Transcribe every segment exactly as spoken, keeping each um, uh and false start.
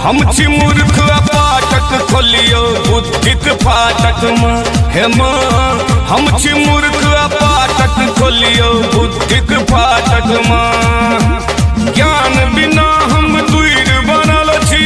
हम छी मूर्ख पाठक खोलियो बुद्धिक फाटक माँ हे माँ। हम छी मूर्ख पाठक खोलियो बुद्धिक फाटक माँ। ज्ञान बिना हम दूर बनल छी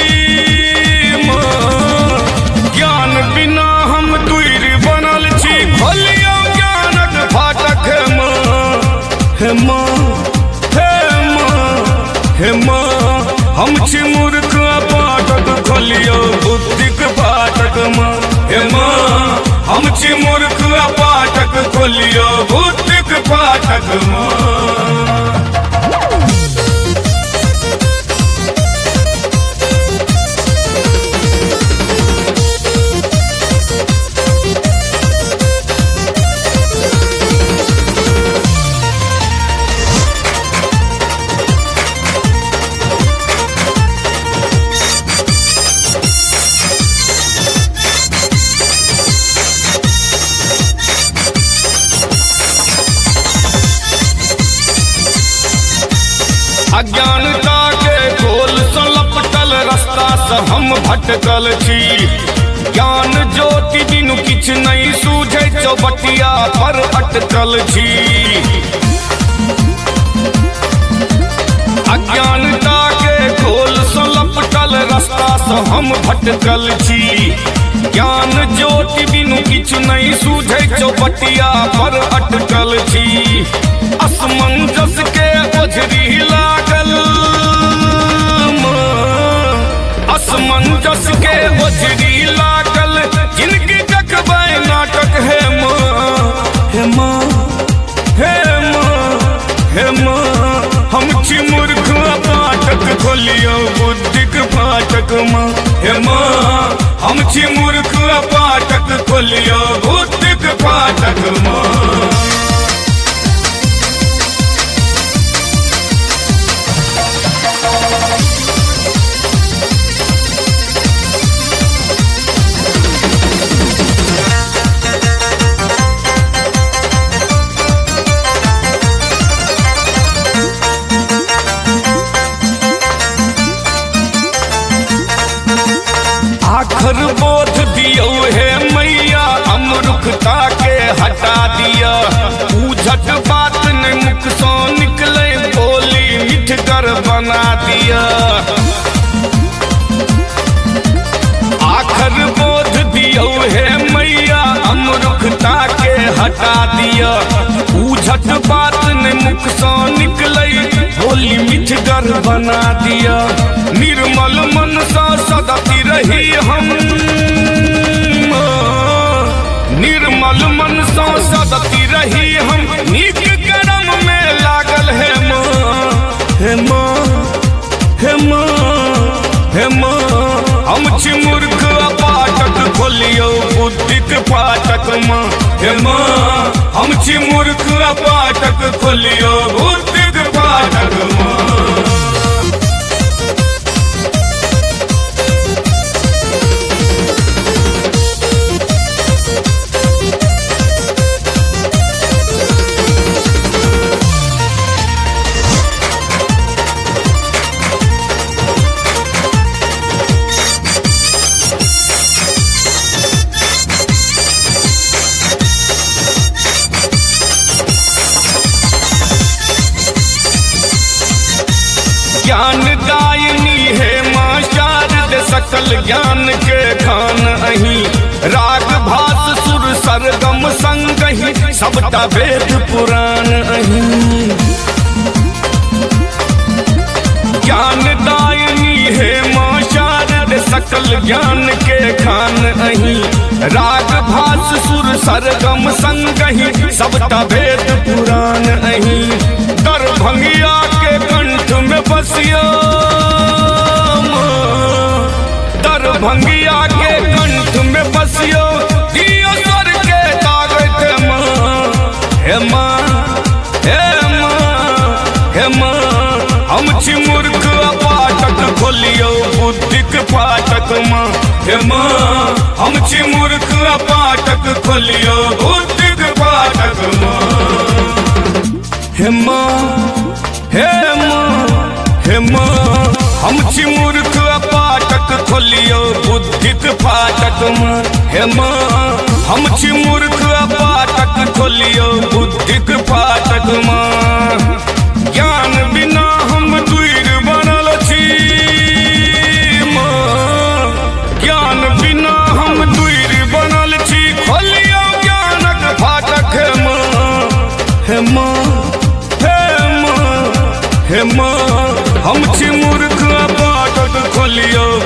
माँ। ज्ञान बिना हम दूर बनल छी खोलियो ज्ञानक फाटक हे माँ हे माँ हे माँ हे माँ। हम छी मूर्ख पाठक खोलियो बुद्धिक फाटक माँ हे माँ। हम छी मूर्ख पाठक खोलियो बुद्धिक फाटक माँ। अज्ञानता के गोल से लपटल रास्ता से हम भटकल छी। ज्ञान ज्योति बिनु किछ नहीं सूझे चौबटिया पर अटकल छी। अज्ञानता के गोल से लपटल रास्ता से हम भटकल छी। ज्ञान ज्योति बिनु किछ नहीं सूझे चौबटिया पर अटकल छी। असमंजस के ओझरी लागल असमंजस के ओझरी लागल जिनकी देखबै नाटक हे माँ हे माँ हे माँ हे माँ। हम छी मूर्ख पाठक खोलियो बुद्धिक फाटक माँ हे माँ। हम छी मूर्ख पाठक खोलियो बुद्धिक फाटक माँ। आखर बोध दियो हे मैया अमरुखता के हटा दिया। उझट बात ने मुख सो निकले बोली मिठगर बना दिया। आखर बोध दियो हे मैया अमरुखता के हटा दिया। उझट बात ने मुख सो निकले बोली मिठगर बना दिया। निर्मल मन सा सदती रही हम निर्मल मन सा सदती रही हम। नीक कर्म में लागल है माँ हे माँ हे माँ हे माँ। हम छी मूर्ख पाठक खोलियो बुद्धिक फाटक माँ हे माँ। हम छी मूर्ख पाठक खोलियो बुद्धिक फाटक माँ। ज्ञान दायनी है माँ शारद सकल ज्ञान के खान अही। राग भास सुर सरगम संगहि सबटा वेद पुराण अही। ज्ञान दायनी है माँ शारद सकल ज्ञान के खान अही। राग भास सुर सरगम संगहि सबटा वेद पुराण अही। दरभंगिया के कंठ में बसियो दरभंगिया के कंठ में बसियो दियो सर के ताकत माँ हे माँ हे माँ हे माँ। हम छी मूर्ख पाठक खोलियो बुद्धिक फाटक माँ हे माँ। हम छी मूर्ख पाठक खोलियो बुद्धिक फाटक माँ हे माँ हे माँ हे माँ। हम छी मूर्ख फाटक खोलियो बुद्धिक फाटक माँ हे माँ हम छी मूर्ख फाटक खोलियो बुद्धिक फाटक माँ ज्ञान बिना हम दूर बनल छी माँ ज्ञान बिना हम दूर बनल छी खोलियो ज्ञानक फाटक हे माँ हे माँ हे माँ हे माँ हम छी मूर्ख फाटक खोलियो